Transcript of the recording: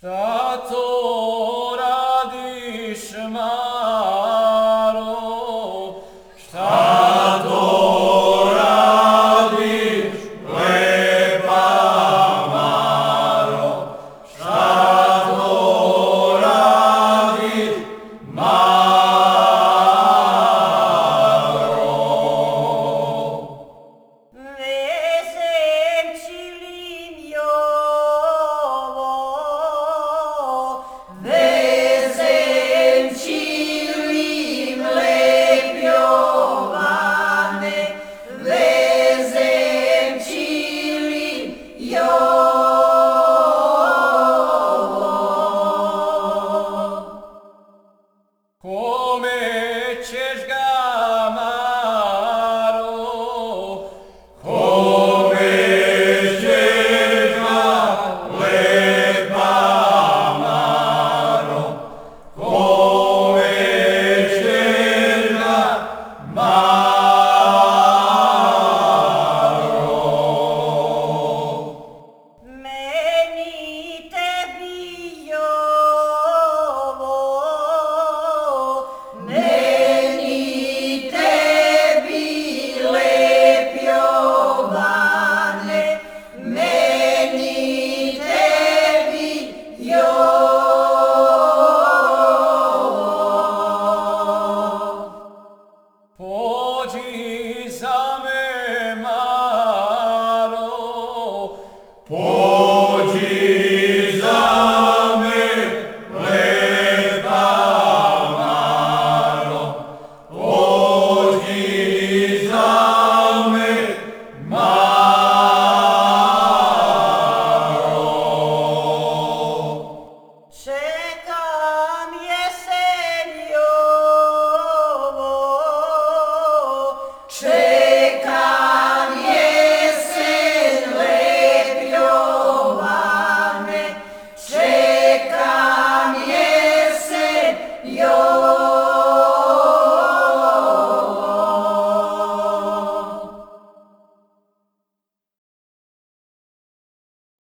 Šta to radiš, Maro? Šta to radiš, lepa Maro? Šta to radiš, Maro? Vezem čilim jovo, vezem čilim lep Jovane, vezem čilim jovo. Kome ćeš ga, Maro? Kome ćeš ga, lepa Maro? Kome ćeš ga, Maro? Meni tebi jovo, meni tebi lep Jovane, meni tebi jovo. Pođi za me, Maro, pođi za me, lepa Maro, pođi za me, Maro. Čekam jesen jovo,